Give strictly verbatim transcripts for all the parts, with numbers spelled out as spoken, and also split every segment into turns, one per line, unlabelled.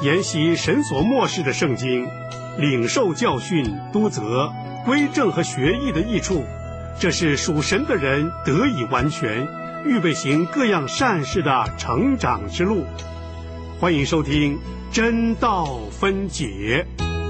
研习神所默示的圣经，领受教训、督责、归正和学艺的益处，这是属神的人得以完全，预备行各样善事的成长之路。欢迎收听真道分解。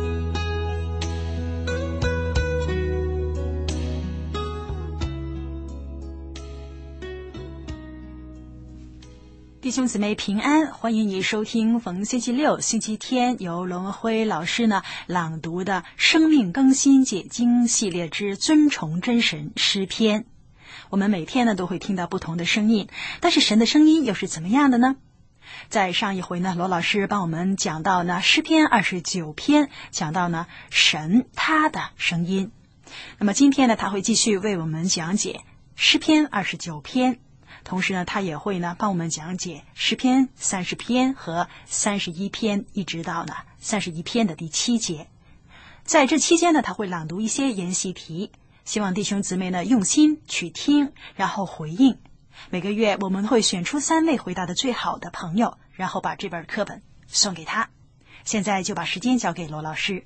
弟兄姊妹平安，欢迎你收听逢星期六、星期天由罗文辉老师呢朗读的《生命更新解经系列之尊崇真神诗篇》。我们每天呢都会听到不同的声音，但是神的声音又是怎么样的呢？在上一回呢，罗老师帮我们讲到呢诗篇二十九篇，讲到呢神他的声音。那么今天呢，他会继续为我们讲解诗篇二十九篇。同时呢，他也会呢帮我们讲解诗篇三十篇和三十一篇，一直到呢三十一篇的第七节。在这期间呢，他会朗读一些研习题，希望弟兄姊妹呢用心去听，然后回应。每个月我们会选出三位回答的最好的朋友，然后把这本课本送给他。现在就把时间交给罗老师。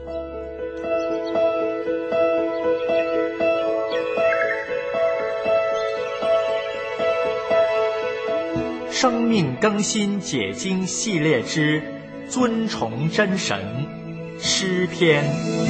生命更新解经系列之尊崇真神诗篇。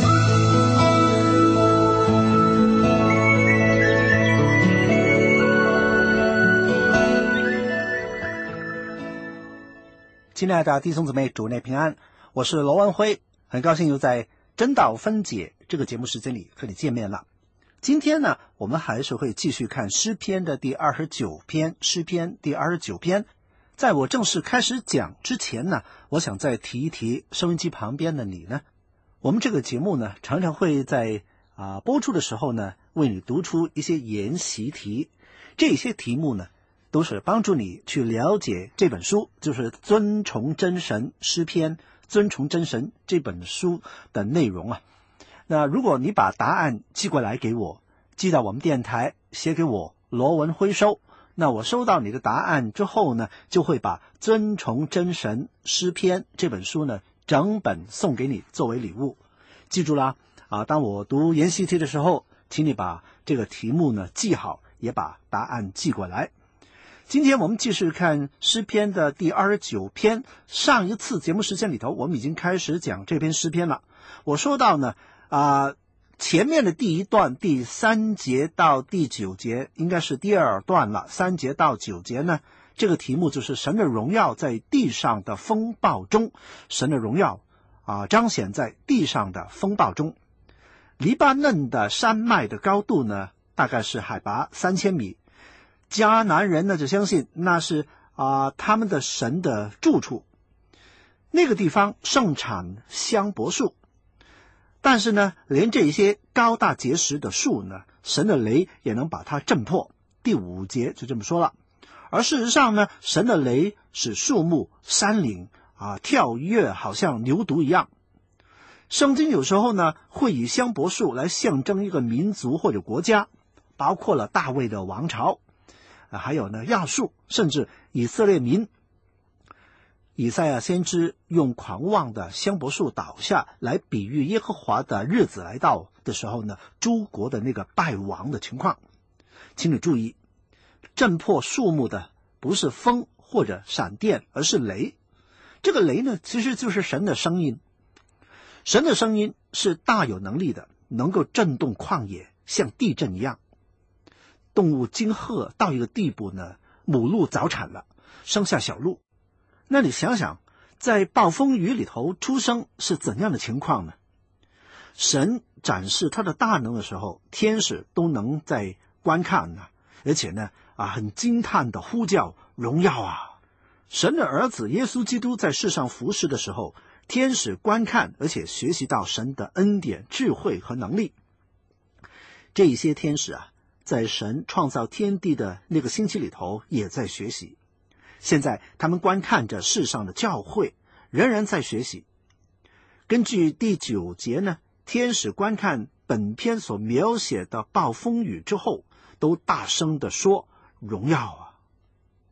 亲爱的弟兄姊妹，主内平安，我是罗文辉，很高兴又在真道分解这个节目时间里和你见面了。今天呢，我们还是会继续看诗篇的第二十九篇，诗篇第二十九篇。在我正式开始讲之前呢，我想再提一提收音机旁边的你呢。我们这个节目呢，常常会在啊、呃、播出的时候呢，为你读出一些研习题。这些题目呢，都是帮助你去了解这本书，就是尊崇真神诗篇，尊崇真神这本书的内容啊。那如果你把答案寄过来给我，寄到我们电台，写给我罗文辉收，那我收到你的答案之后呢，就会把尊崇真神诗篇这本书呢整本送给你作为礼物。记住啦，啊，当我读研习题的时候，请你把这个题目呢记好，也把答案寄过来。今天我们继续看诗篇的第二十九篇。上一次节目时间里头，我们已经开始讲这篇诗篇了。我说到呢啊、呃，前面的第一段第三节到第九节应该是第二段了，三节到九节呢，这个题目就是神的荣耀在地上的风暴中，神的荣耀啊、呃、彰显在地上的风暴中。黎巴嫩的山脉的高度呢，大概是海拔三千米。迦南人呢就相信那是啊、呃、他们的神的住处。那个地方盛产香柏树。但是呢，连这些高大结实的树呢，神的雷也能把它震破。第五节就这么说了。而事实上呢，神的雷使树木、山岭啊跳跃，好像牛犊一样。圣经有时候呢，会以香柏树来象征一个民族或者国家，包括了大卫的王朝，啊，还有呢亚述，甚至以色列民。以赛亚先知用狂妄的香柏树倒下来比喻耶和华的日子来到的时候呢，诸国的那个败亡的情况。请你注意，震破树木的不是风或者闪电，而是雷。这个雷呢，其实就是神的声音。神的声音是大有能力的，能够震动旷野，像地震一样。动物惊吓到一个地步呢，母鹿早产了，生下小鹿。那你想想，在暴风雨里头出生是怎样的情况呢？神展示他的大能的时候，天使都能在观看呢，而且呢啊很惊叹的呼叫荣耀啊！神的儿子耶稣基督在世上服侍的时候，天使观看，而且学习到神的恩典、智慧和能力。这些天使啊，在神创造天地的那个星期里头也在学习。现在他们观看着世上的教会，仍然在学习。根据第九节呢，天使观看本篇所描写的暴风雨之后，都大声地说荣耀啊！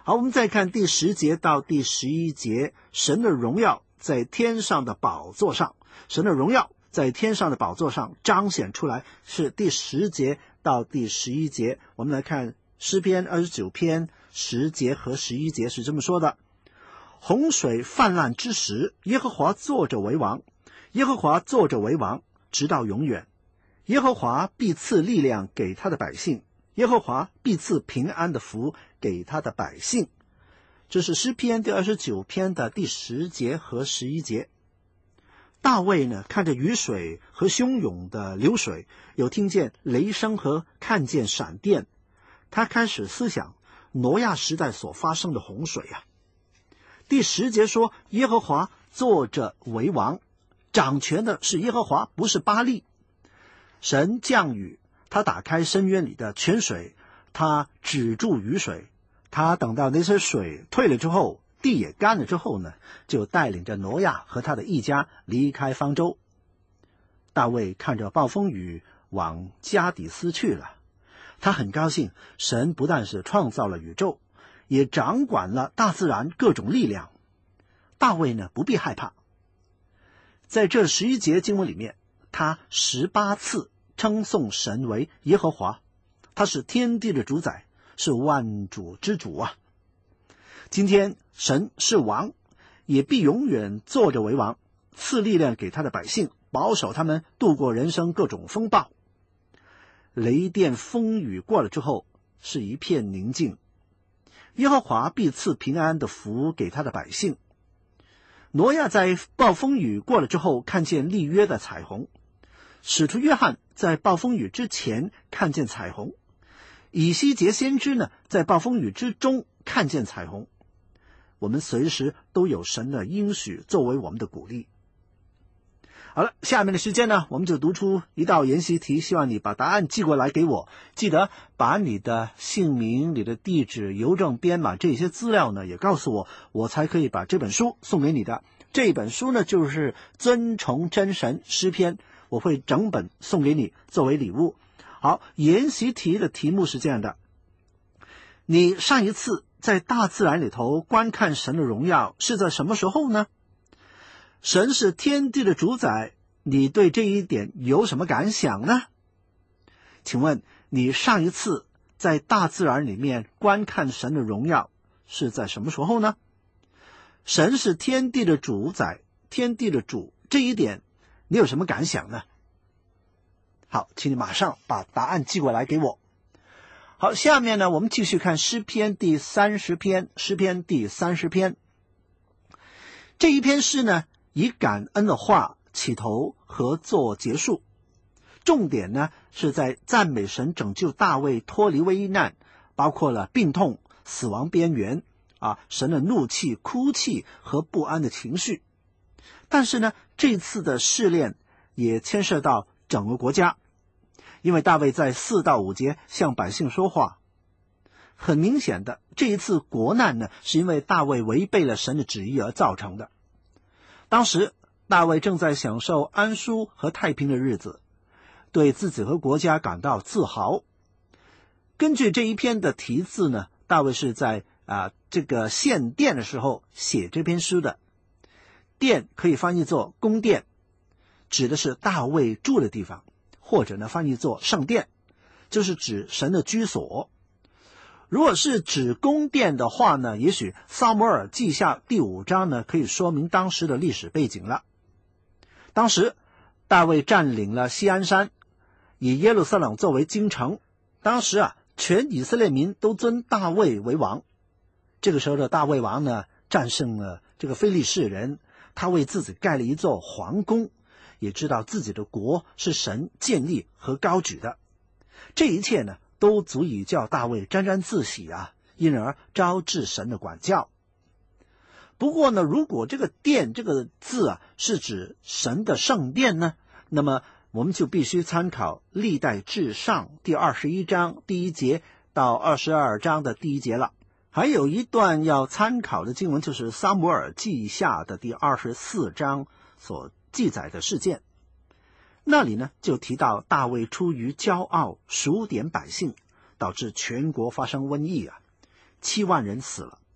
好，我们再看第十节到第十一节，神的荣耀在天上的宝座上，神的荣耀在天上的宝座上彰显出来，是第十节到第十一节。我们来看诗篇二十九篇十节和十一节是这么说的：洪水泛滥之时，耶和华坐着为王，耶和华坐着为王，直到永远。耶和华必赐力量给他的百姓，耶和华必赐平安的福给他的百姓。这是诗篇第二十九篇的第十节和十一节。大卫呢，看着雨水和汹涌的流水，有听见雷声和看见闪电，他开始思想挪亚时代所发生的洪水啊。第十节说，耶和华坐着为王，掌权的是耶和华，不是巴力。神降雨，他打开深渊里的泉水，他止住雨水，他等到那些水退了之后，地也干了之后呢，就带领着挪亚和他的一家离开方舟。大卫看着暴风雨往加底斯去了，他很高兴，神不但是创造了宇宙，也掌管了大自然各种力量。大卫呢，不必害怕。在这十一节经文里面，他十八次称颂神为耶和华，他是天地的主宰，是万主之主啊。今天神是王，也必永远坐着为王，赐力量给他的百姓，保守他们度过人生各种风暴。雷电风雨过了之后，是一片宁静。耶和华必赐平安的福给他的百姓。挪亚在暴风雨过了之后，看见立约的彩虹。使徒约翰在暴风雨之前看见彩虹，以西结先知呢，在暴风雨之中看见彩虹。我们随时都有神的应许作为我们的鼓励。好了，下面的时间呢，我们就读出一道研习题，希望你把答案寄过来给我。记得把你的姓名、你的地址、邮政编码这些资料呢也告诉我，我才可以把这本书送给你的。这本书呢就是尊崇真神诗篇，我会整本送给你作为礼物。好，研习题的题目是这样的：你上一次在大自然里头观看神的荣耀是在什么时候呢？神是天地的主宰，你对这一点有什么感想呢？请问你上一次在大自然里面观看神的荣耀是在什么时候呢？神是天地的主宰，天地的主，这一点你有什么感想呢？好，请你马上把答案寄过来给我。好，下面呢，我们继续看诗篇第三十篇，诗篇第三十篇。这一篇诗呢，以感恩的话起头和作结束，重点呢是在赞美神拯救大卫脱离危难，包括了病痛、死亡边缘啊，神的怒气、哭泣和不安的情绪。但是呢，这次的试炼也牵涉到整个国家，因为大卫在四到五节向百姓说话。很明显的，这一次国难呢，是因为大卫违背了神的旨意而造成的。当时大卫正在享受安舒和太平的日子，对自己和国家感到自豪。根据这一篇的题字呢，大卫是在啊这个献殿的时候写这篇诗的。殿可以翻译作宫殿，指的是大卫住的地方，或者呢翻译作圣殿，就是指神的居所。如果是指宫殿的话呢，也许撒母耳记下第五章呢可以说明当时的历史背景了。当时大卫占领了锡安山，以耶路撒冷作为京城。当时啊，全以色列民都尊大卫为王。这个时候的大卫王呢，战胜了这个非利士人，他为自己盖了一座皇宫，也知道自己的国是神建立和高举的。这一切呢，都足以叫大卫沾沾自喜啊，因而招致神的管教。不过呢，如果这个殿这个字啊是指神的圣殿呢，那么我们就必须参考历代志上第二十一章第一节到二十二章的第一节了。还有一段要参考的经文，就是撒母耳记下的第二十四章所记载的事件。那里呢，就提到大卫出于骄傲数点百姓，导致全国发生瘟疫啊，七万人死了。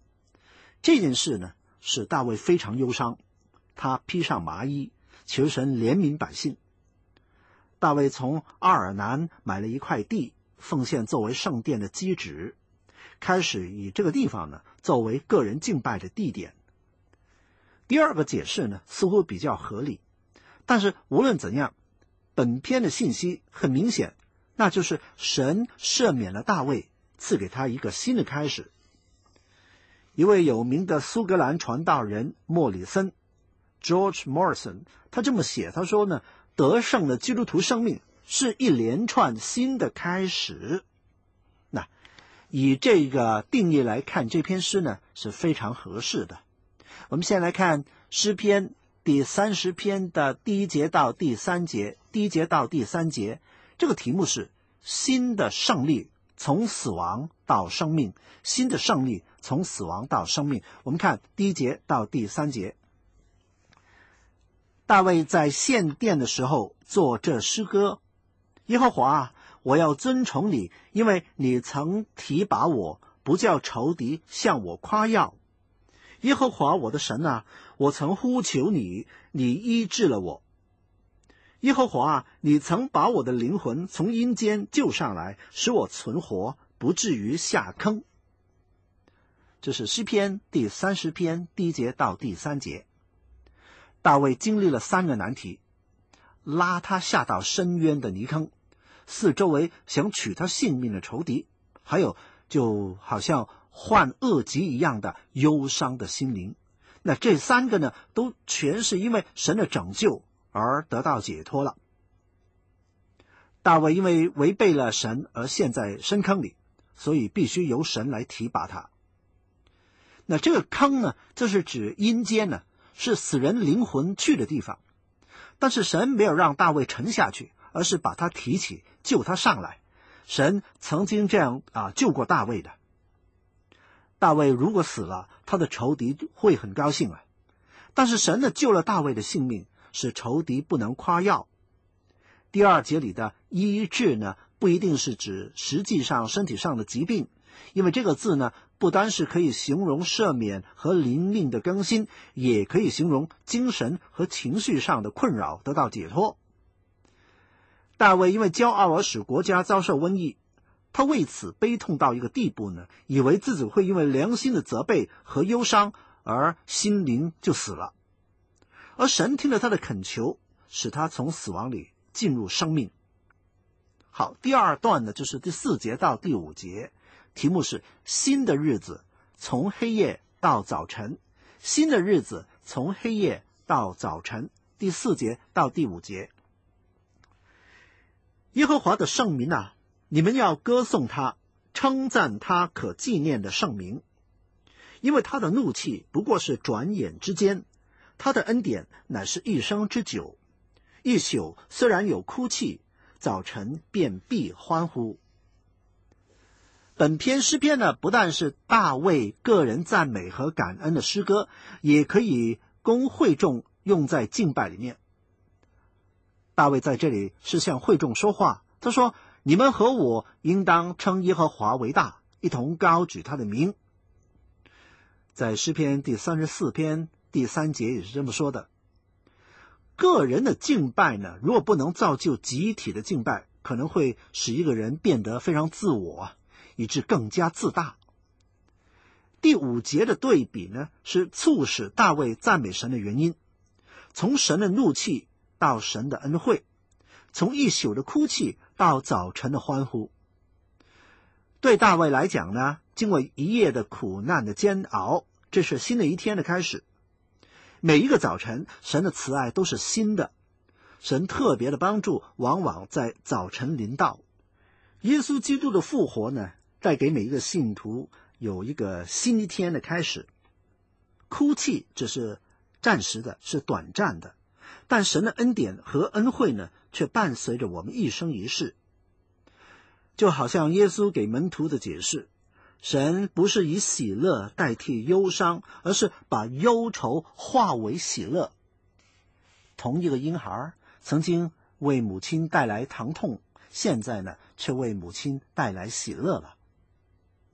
这件事呢，使大卫非常忧伤，他披上麻衣，求神怜悯百姓。大卫从阿尔南买了一块地，奉献作为圣殿的基址，开始以这个地方呢作为个人敬拜的地点。第二个解释呢似乎比较合理，但是无论怎样，本篇的信息很明显，那就是神赦免了大卫，赐给他一个新的开始。一位有名的苏格兰传道人莫里森 George Morrison 他这么写，他说呢，得胜的基督徒生命是一连串新的开始。那以这个定义来看，这篇诗呢是非常合适的。我们先来看诗篇第三十篇的第一节到第三节，第一节到第三节，这个题目是新的胜利，从死亡到生命，新的胜利从死亡到生命。我们看第一节到第三节。大卫在献殿的时候作这诗歌：耶和华啊，我要尊崇你，因为你曾提拔我，不叫仇敌向我夸耀。耶和华我的神啊，我曾呼求你，你医治了我。耶和华啊，你曾把我的灵魂从阴间救上来，使我存活，不至于下坑。这是诗篇第三十篇第一节到第三节。大卫经历了三个难题：拉他下到深渊的泥坑，四周围想取他性命的仇敌，还有就好像患恶疾一样的忧伤的心灵。那这三个呢，都全是因为神的拯救而得到解脱了。大卫因为违背了神而陷在深坑里，所以必须由神来提拔他。那这个坑呢，这是指阴间呢，是死人灵魂去的地方。但是神没有让大卫沉下去，而是把他提起，救他上来。神曾经这样啊救过大卫的。大卫如果死了，他的仇敌会很高兴啊。但是神呢救了大卫的性命，使仇敌不能夸耀。第二节里的医治呢，不一定是指实际上身体上的疾病，因为这个字呢，不单是可以形容赦免和灵命的更新，也可以形容精神和情绪上的困扰得到解脱。大卫因为骄傲而使国家遭受瘟疫，他为此悲痛到一个地步呢，以为自己会因为良心的责备和忧伤而心灵就死了。而神听了他的恳求，使他从死亡里进入生命。好，第二段呢，就是第四节到第五节，题目是新的日子从黑夜到早晨，新的日子从黑夜到早晨，第四节到第五节。耶和华的圣名啊，你们要歌颂他，称赞他可纪念的圣名，因为他的怒气不过是转眼之间，他的恩典乃是一生之久。一宿虽然有哭泣，早晨便必欢呼。本篇诗篇呢，不但是大卫个人赞美和感恩的诗歌，也可以供会众用在敬拜里面。大卫在这里是向会众说话，他说：你们和我应当称耶和华为大，一同高举他的名。在诗篇第三十四篇第三节也是这么说的。个人的敬拜呢，如果不能造就集体的敬拜，可能会使一个人变得非常自我，以致更加自大。第五节的对比呢，是促使大卫赞美神的原因。从神的怒气到神的恩惠，从一宿的哭泣到早晨的欢呼。对大卫来讲呢，经过一夜的苦难的煎熬，这是新的一天的开始。每一个早晨，神的慈爱都是新的，神特别的帮助往往在早晨临到。耶稣基督的复活呢，带给每一个信徒有一个新一天的开始。哭泣只是暂时的，是短暂的，但神的恩典和恩惠呢，却伴随着我们一生一世。就好像耶稣给门徒的解释，神不是以喜乐代替忧伤，而是把忧愁化为喜乐。同一个婴孩曾经为母亲带来疼痛，现在呢，却为母亲带来喜乐了。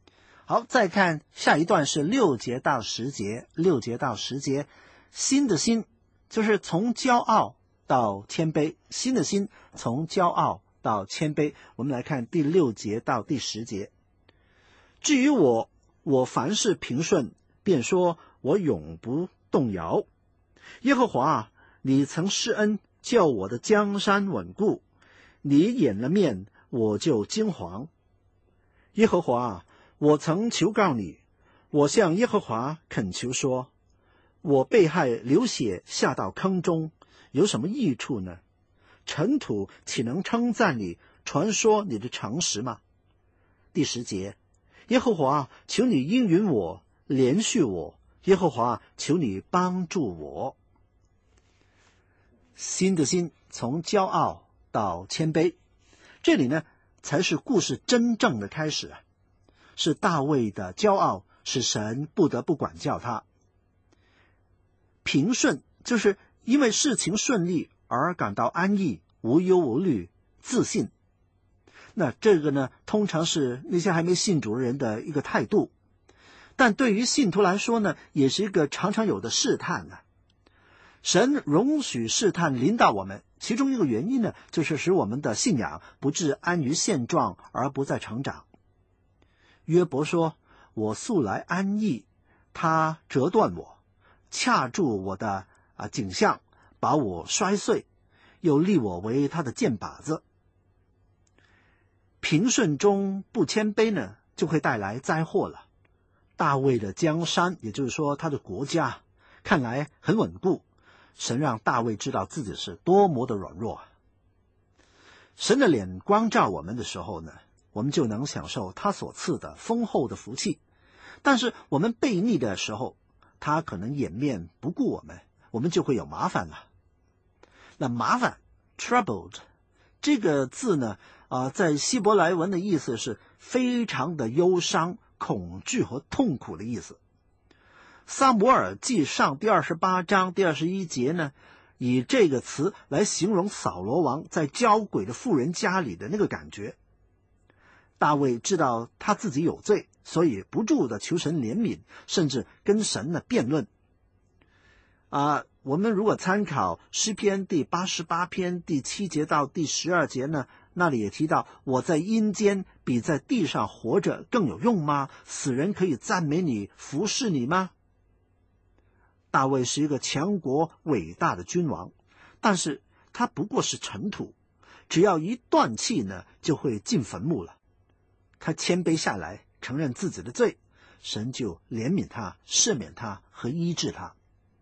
好，再看下一段是六节到十节，六节到十节，心的心就是从骄傲到谦卑，心的心从骄傲到谦卑。我们来看第六节到第十节。至于我，我凡事平顺，便说我永不动摇。耶和华啊，你曾施恩，叫我的江山稳固，你掩了面，我就惊惶。耶和华啊，我曾求告你，我向耶和华恳求说，我被害流血下到坑中，有什么益处呢？尘土岂能称赞你，传说你的诚实吗？第十节，耶和华，求你应允我，怜恤我，耶和华，求你帮助我。心的心从骄傲到谦卑，这里呢才是故事真正的开始啊！是大卫的骄傲使神不得不管教他。平顺就是因为事情顺利而感到安逸，无忧无虑，自信。那这个呢，通常是那些还没信主的人的一个态度，但对于信徒来说呢，也是一个常常有的试探呢。神容许试探临到我们，其中一个原因呢，就是使我们的信仰不致安于现状而不再成长。约伯说，我素来安逸，他折断我，掐住我的啊颈项，把我摔碎，又立我为他的箭靶子。平顺中不谦卑呢，就会带来灾祸了。大卫的江山，也就是说他的国家，看来很稳固。神让大卫知道自己是多么的软弱。神的脸光照我们的时候呢，我们就能享受他所赐的丰厚的福气。但是我们悖逆的时候，他可能掩面不顾我们，我们就会有麻烦了。那麻烦 troubled 这个字呢，啊、呃，在希伯来文的意思是非常的忧伤、恐惧和痛苦的意思。撒母耳记上第二十八章第二十一节呢，以这个词来形容扫罗王在交鬼的妇人家里的那个感觉。大卫知道他自己有罪，所以不住的求神怜悯，甚至跟神呢辩论。啊，我们如果参考诗篇第八十八篇第七节到第十二节呢，那里也提到，我在阴间比在地上活着更有用吗？死人可以赞美你，服侍你吗？大卫是一个强国伟大的君王，但是他不过是尘土，只要一断气呢，就会进坟墓了。他谦卑下来，承认自己的罪，神就怜悯他，赦免他和医治他。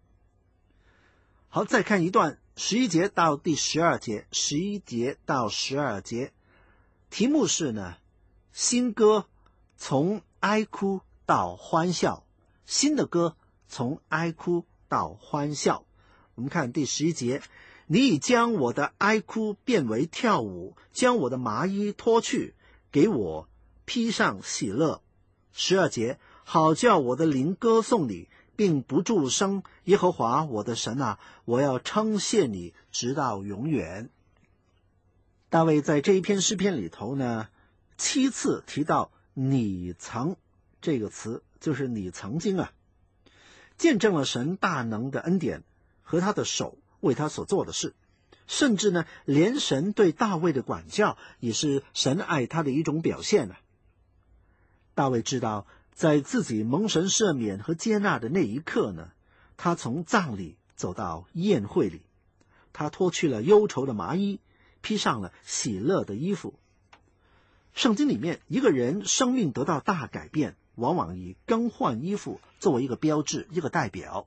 好，再看一段十一节到第十二节，十一节到十二节，题目是呢，新歌从哀哭到欢笑，新的歌从哀哭到欢笑。我们看第十一节，你已将我的哀哭变为跳舞，将我的麻衣脱去，给我披上喜乐。十二节，好叫我的灵歌颂你，并不住声。耶和华我的神啊，我要称谢你直到永远。大卫在这一篇诗篇里头呢，七次提到你曾这个词，就是你曾经啊，见证了神大能的恩典和他的手为他所做的事，甚至呢，连神对大卫的管教也是神爱他的一种表现啊。大卫知道，在自己蒙神赦免和接纳的那一刻呢，他从葬礼走到宴会里，他脱去了忧愁的麻衣，披上了喜乐的衣服。圣经里面，一个人生命得到大改变，往往以更换衣服作为一个标志，一个代表。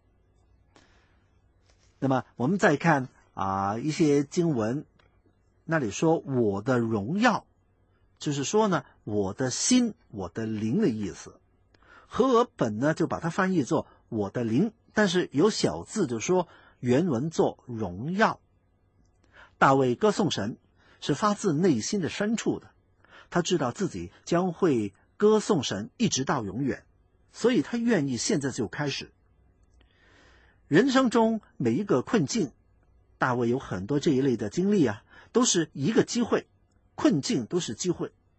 那么我们再看啊、呃、一些经文，那里说我的荣耀，就是说呢，我的心，我的灵的意思。和合本呢就把它翻译作我的灵，但是有小字就说原文作荣耀。大卫歌颂神是发自内心的深处的，他知道自己将会歌颂神一直到永远，所以他愿意现在就开始。人生中每一个困境，大卫有很多这一类的经历啊，都是一个机会，困境都是机会。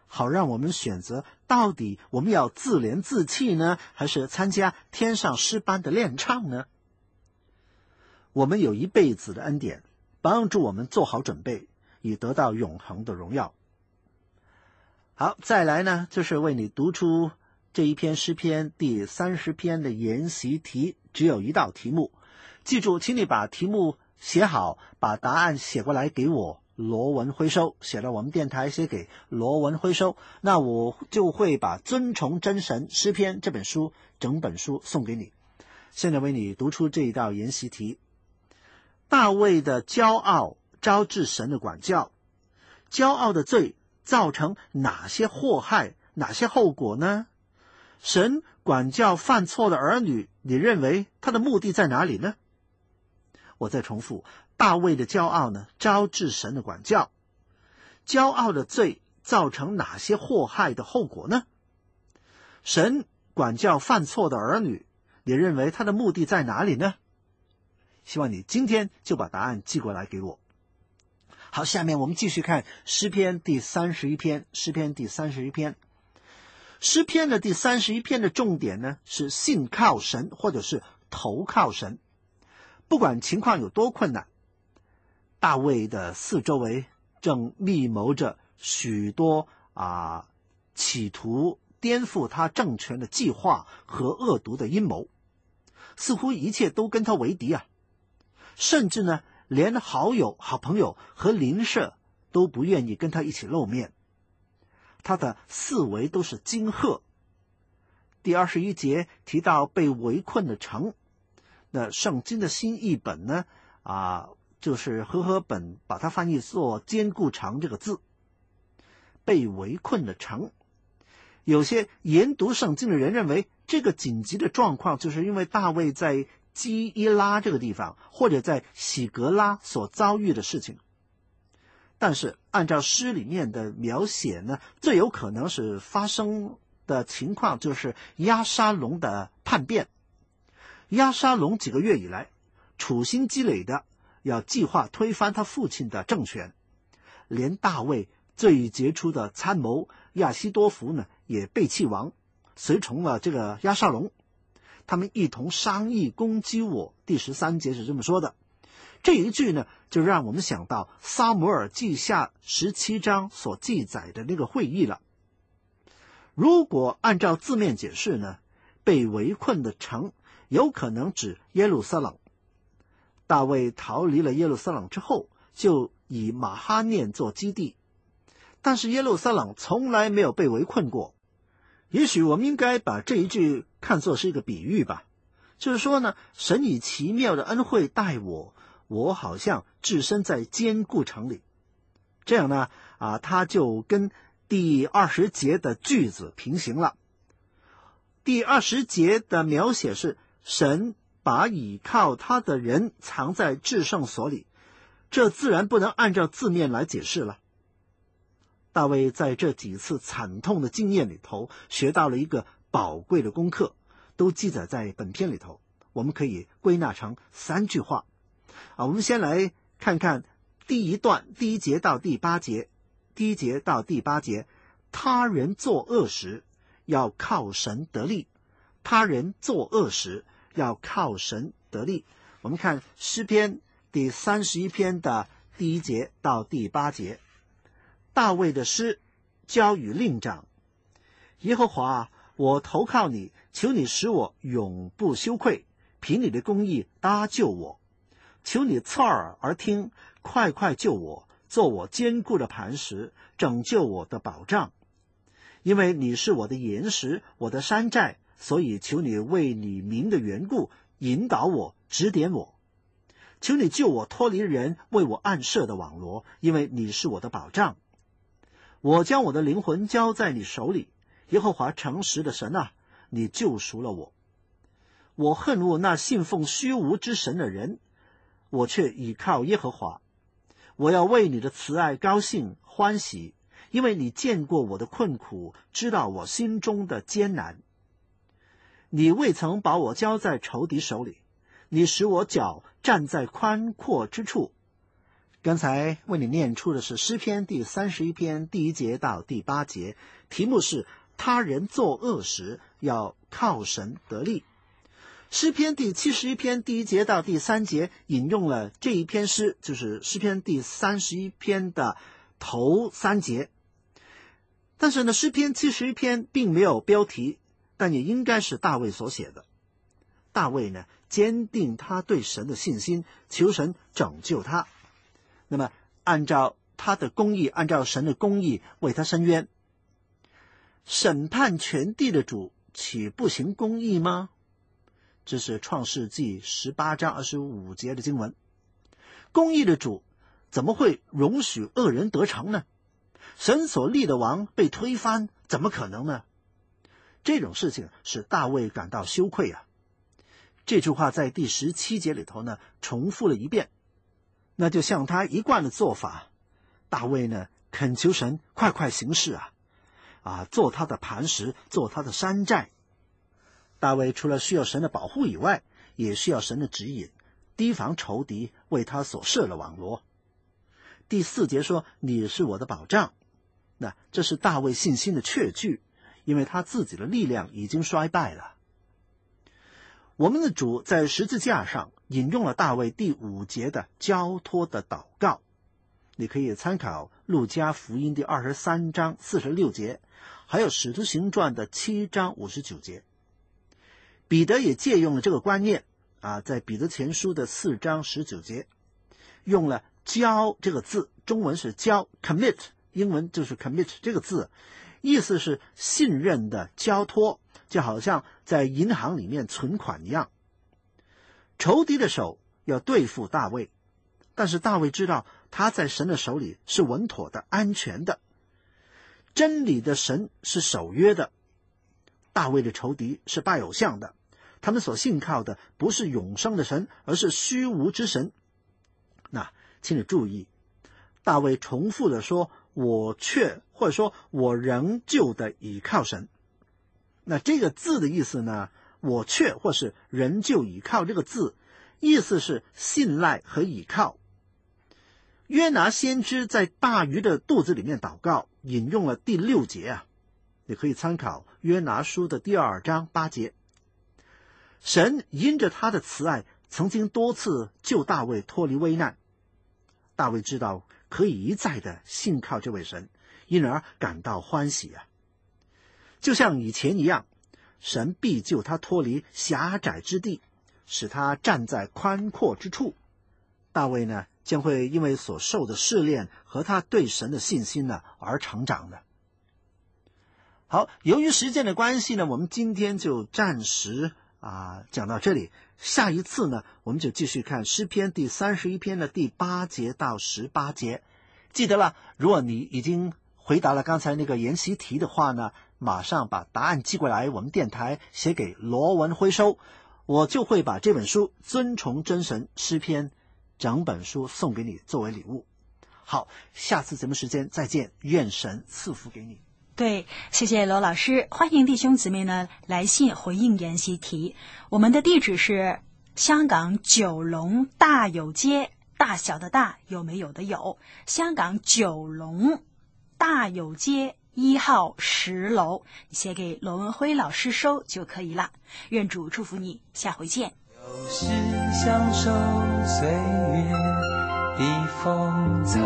好让我们选择到底我们要自怜自弃呢，还是参加天上诗班的练唱呢？我们有一辈子的恩典，帮助我们做好准备，以得到永恒的荣耀。好，再来呢，就是为你读出这一篇诗篇第三十篇的研习题，只有一道题目。记住，请你把题目写好，把答案写过来给我，罗文辉收，写到我们电台，写给罗文辉收，那我就会把《尊崇真神诗篇》这本书整本书送给你。现在为你读出这一道研习题。大卫的骄傲招致神的管教，骄傲的罪造成哪些祸害，哪些后果呢？神管教犯错的儿女，你认为他的目的在哪里呢？我再重复，大卫的骄傲呢，招致神的管教。骄傲的罪造成哪些祸害的后果呢？神管教犯错的儿女，你认为他的目的在哪里呢？希望你今天就把答案寄过来给我。好，下面我们继续看诗篇第三十一篇。诗篇第三十一篇，诗篇的第三十一篇的重点呢，是信靠神，或者是投靠神。不管情况有多困难，大卫的四周围正密谋着许多啊企图颠覆他政权的计划和恶毒的阴谋，似乎一切都跟他为敌啊！甚至呢，连好友、好朋友和邻舍都不愿意跟他一起露面。他的四围都是惊吓。第二十一节提到被围困的城。那圣经的新译本呢，啊，就是和合本把它翻译作坚固城这个字。被围困的城，有些研读圣经的人认为，这个紧急的状况就是因为大卫在基伊拉这个地方，或者在喜格拉所遭遇的事情。但是按照诗里面的描写呢，最有可能是发生的情况就是押沙龙的叛变。押沙龙几个月以来处心积虑的要计划推翻他父亲的政权，连大卫最杰出的参谋亚希多弗呢也被弃亡，随从了这个押沙龙。他们一同商议攻击我，第十三节是这么说的。这一句呢，就让我们想到撒母耳记下十七章所记载的那个会议了。如果按照字面解释呢，被围困的城有可能指耶路撒冷。大卫逃离了耶路撒冷之后，就以马哈念做基地，但是耶路撒冷从来没有被围困过。也许我们应该把这一句看作是一个比喻吧，就是说呢，神以奇妙的恩惠待我，我好像置身在坚固城里。这样呢，啊，他就跟第二十节的句子平行了。第二十节的描写是神把倚靠他的人藏在至圣所里，这自然不能按照字面来解释了。大卫在这几次惨痛的经验里头学到了一个宝贵的功课，都记载在本篇里头。我们可以归纳成三句话啊。我们先来看看第一段，第一节到第八节。第一节到第八节，他人作恶时要靠神得力，他人作恶时要靠神得力。我们看诗篇第三十一篇的第一节到第八节。大卫的诗交与令长，耶和华，我投靠你，求你使我永不羞愧，凭你的公义搭救我。求你侧耳而听，快快救我，做我坚固的磐石，拯救我的保障。因为你是我的岩石，我的山寨，所以求你为你名的缘故引导我，指点我。求你救我脱离人为我暗设的网罗，因为你是我的保障。我将我的灵魂交在你手里，耶和华诚实的神啊，你救赎了我。我恨恶那信奉虚无之神的人，我却倚靠耶和华。我要为你的慈爱高兴欢喜，因为你见过我的困苦，知道我心中的艰难。你未曾把我交在仇敌手里，你使我脚站在宽阔之处。 刚才为你念出的是诗篇第三十一篇第一节到第八节，题目是他人作恶时要靠神得力。诗篇第七十一篇第一节到第三节引用了这一篇诗，就是诗篇第三十一篇的头三节。但是呢，诗篇七十一篇并没有标题，但也应该是大卫所写的。大卫呢，坚定他对神的信心，求神拯救他。那么按照他的公义，按照神的公义为他伸冤。审判全地的主岂不行公义吗？这是创世纪十八章二十五节的经文。公义的主怎么会容许恶人得逞呢？神所立的王被推翻，怎么可能呢？这种事情使大卫感到羞愧啊。这句话在第十七节里头呢重复了一遍。那就像他一贯的做法，大卫呢恳求神快快行事啊，啊，做他的磐石，做他的山寨。大卫除了需要神的保护以外，也需要神的指引，提防仇敌为他所设的网罗。第四节说：“你是我的保障。”那这是大卫信心的确据，因为他自己的力量已经衰败了。我们的主在十字架上引用了大卫第五节的交托的祷告，你可以参考路加福音第二十三章四十六节，还有使徒行传的七章五十九节。彼得也借用了这个观念啊，在彼得前书的四章十九节用了交这个字，中文是交 commit， 英文就是 commit 这个字，意思是信任的交托，就好像在银行里面存款一样。仇敌的手要对付大卫，但是大卫知道他在神的手里是稳妥的、安全的。真理的神是守约的，大卫的仇敌是拜偶像的，他们所信靠的不是永生的神，而是虚无之神。那请你注意，大卫重复的说：“我却”或者说“我仍旧的倚靠神”。那这个字的意思呢，我却或是仍旧倚靠这个字，意思是信赖和倚靠。约拿先知在大鱼的肚子里面祷告，引用了第六节啊，你可以参考约拿书的第二章八节。神因着他的慈爱，曾经多次救大卫脱离危难。大卫知道可以一再的信靠这位神，因而感到欢喜啊。就像以前一样，神必救他脱离狭窄之地，使他站在宽阔之处。大卫呢，将会因为所受的试炼和他对神的信心呢而成长的。好，由于时间的关系呢，我们今天就暂时啊讲到这里。下一次呢，我们就继续看诗篇第三十一篇的第八节到十八节。记得了，如果你已经回答了刚才那个研习题的话呢，马上把答案寄过来，我们电台写给罗文辉收，我就会把这本书《尊崇真神诗篇》整本书送给你作为礼物。好，下次节目时间再见，愿神赐福给你。
对，谢谢罗老师。欢迎弟兄姊妹呢来信回应研习题。我们的地址是香港九龙大有街，大小的大，有没有的有，香港九龙大有街一号十楼，你写给罗文辉老师收就可以了。愿主祝福你，下回见。
有时享受岁月的风采，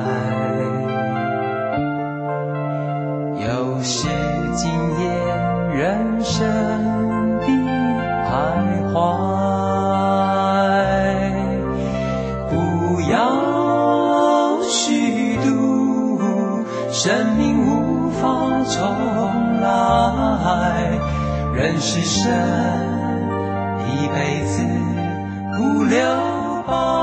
有时惊艳人生的徘徊。不要虚度生命无法重来，人是神一辈子不留白。